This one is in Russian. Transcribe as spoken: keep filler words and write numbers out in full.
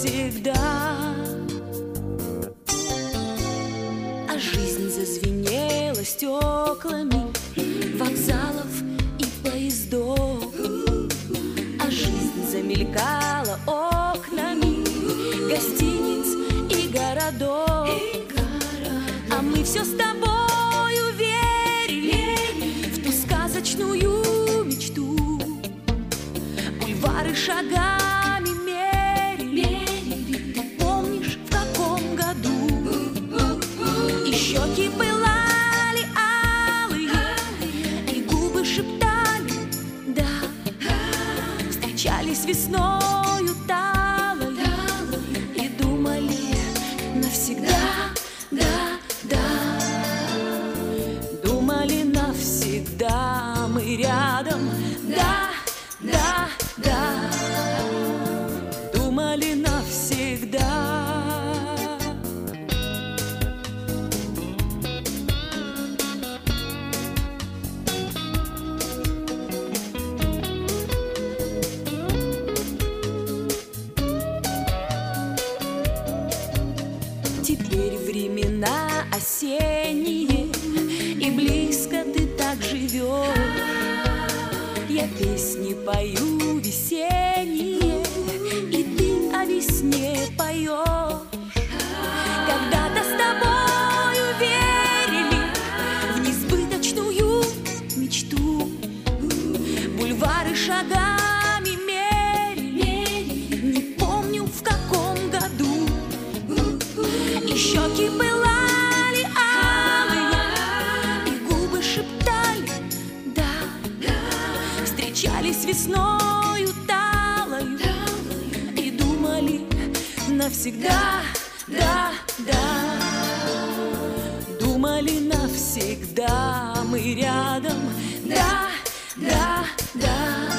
навсегда. А жизнь зазвенела стеклами вокзалов и поездов, а жизнь замелькала окнами гостиниц и городов. А мы все с тобою верили в ту сказочную мечту, бульвары шагами мерили. Ты помнишь, в каком году? И щеки пылали алые, и губы шептали «да». Встречались весною талой и думали навсегда, да, да. Думали навсегда мы рядом, да, да, да. Думали навсегда. Теперь времена осенние, и близко ты так живешь. Я песни пою весенние, и ты о весне поешь. Когда-то с тобою верили в несбыточную мечту, бульвары шагами мерили. Не помню, в каком году. И щеки пылали алые, и губы шептали «да». Встречались весною талою и думали навсегда, да, да. Думали навсегда мы рядом, да, да, да.